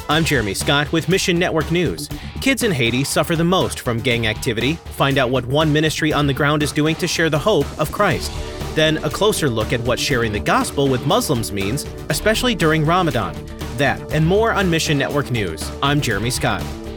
I'm Jeremy Scott with Mission Network News. Kids in Haiti suffer the most from gang activity. Find out what one ministry on the ground is doing to share the hope of Christ. Then a closer look at what sharing the gospel with Muslims means, especially during Ramadan. That and more on Mission Network News. I'm Jeremy Scott.